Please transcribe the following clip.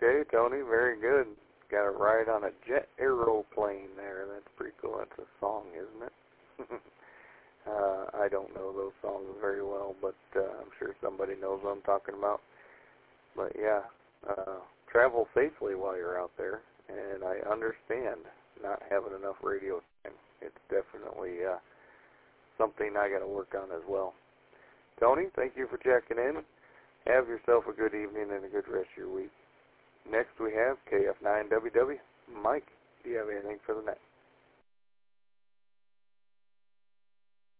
Okay, Tony, very good. Got a ride on a jet aeroplane there. That's pretty cool. That's a song, isn't it? I don't know those songs very well, but I'm sure somebody knows what I'm talking about. But yeah, travel safely while you're out there, and I understand not having enough radio time. It's definitely something I got to work on as well. Tony, thank you for checking in. Have yourself a good evening and a good rest of your week. Next we have KF9WW. Mike, do you have anything for the net?